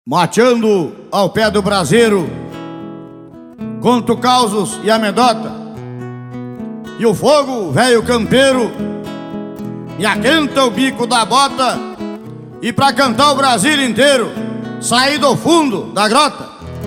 Mateando ao pé do braseiro, conto causos e amedota, e o fogo, velho campeiro, me aquenta o bico da bota, e pra cantar o Brasil inteiro, saí do fundo da grota.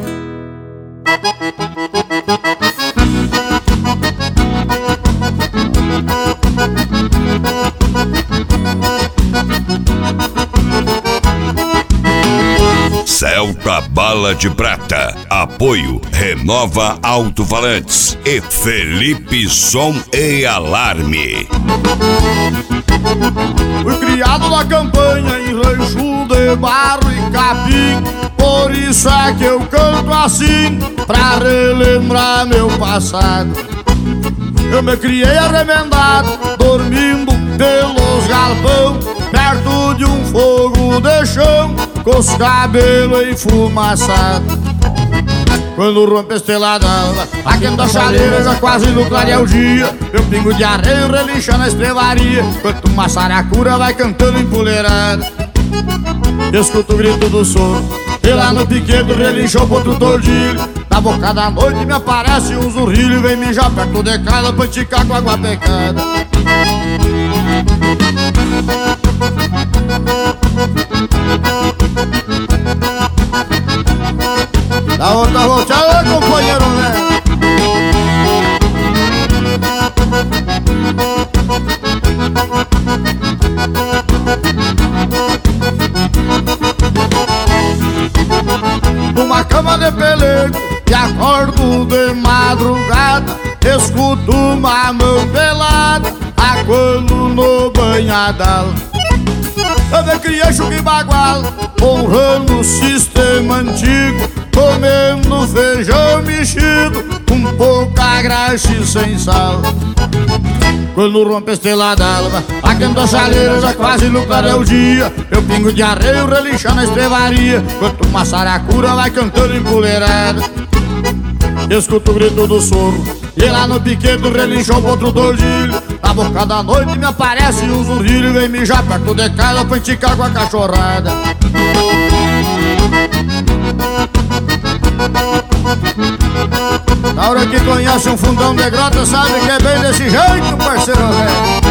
Celta Bala de Prata. Apoio Renova Alto-Falantes e Felipe Som e Alarme. Fui criado na campanha em rancho de barro e capim, por isso é que eu canto assim, pra relembrar meu passado. Eu me criei arremendado, dormindo pelos galpão, perto de um fogo de chão, com os cabelos enfumaçados. Quando rompe a estrelada alva, aquenta a chaleira, já quase no clarear o dia, eu pingo de areia relincha na estrevaria, enquanto uma saracura vai cantando empoleirada. Escuto o grito do soro, e lá no piquete relinchou pro outro tordilho. Na boca da noite me aparece um zurrilho, vem mijar perto de casa pra esticar com água pecada. Dá outra volteada, companheiro, né? Numa cama de pelego e acordo de madrugada, escuto uma mão pelada aguando no banhadal. Eu me criei chuca e bagual, honrando o sistema antigo, comendo feijão mexido, com pouca graxa e sem sal. Quando rompe a estrela d'alva, aquenta a chaleira, já quase no clarear o dia, eu pingo de areia relincha na estrevaria, enquanto uma saracura vai cantando empoleirada. Escuto o grito do soro, e lá no piquete relinchou pro outro tordilho. Na boca da noite me aparece um zurrilho, vem mijar perto de casa pra esticar com a cachorrada. Na hora que conhece um fundão de grota, sabe que é bem desse jeito, parceiro velho.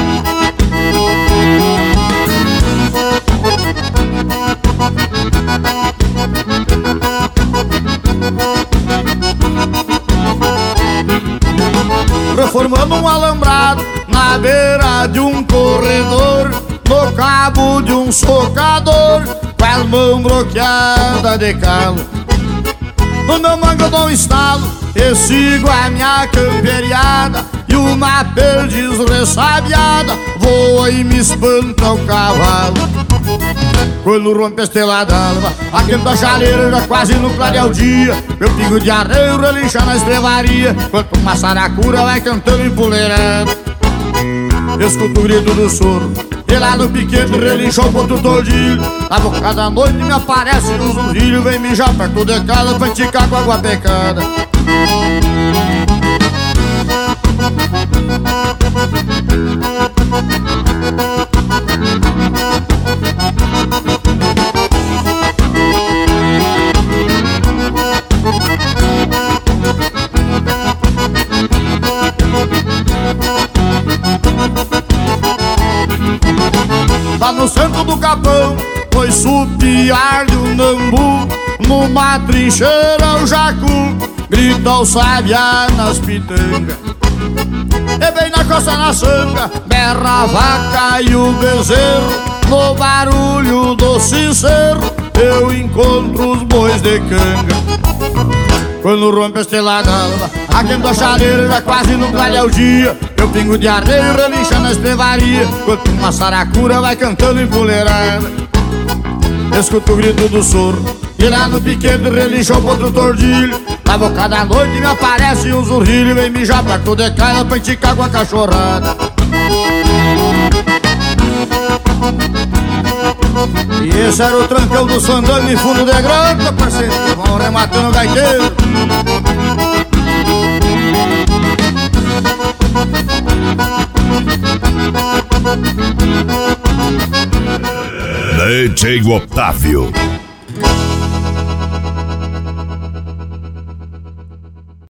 Reformando um alambrado na beira de um corredor, no cabo de um socador, com as mãos bloqueadas de calo. No meu mango eu dou um estalo e sigo a minha camperiada, e uma perdiz ressabiada voa e me espanta o cavalo. Quando rompe a estrela d'alva, aquenta a chaleira, já quase no clarear o dia, eu pingo de areia relincha na estrevaria, enquanto uma saracura vai cantando empoleirada. Escuto o grito do soro, e lá no piquete relinchou pro outro tordilho. Na boca da noite me aparece um zurrilho, vem mijar perto de casa pra esticar com água pecada. Lá no centro do capão, foi supiar de um nambu, numa trincheira o jacu grita o sabiá nas pitangas. E bem na costa na sanga, berra a vaca e o bezerro, no barulho do sincero eu encontro os bois de canga. Quando rompe a estrela d'alva, aquenta a chaleira, já quase no clarear o dia, eu pingo de areia relincha na estrevaria, enquanto uma saracura vai cantando empoleirada. Escuto o grito do soro, e lá no piquete relinchou pro outro tordilho. Na boca da noite me aparece um zurrilho, vem mijar perto de casa pra esticar com a cachorrada. E esse era o trancão do sandango em fundo de grota, parceiro, vão rematando o gaiteiro. DJ Otávio.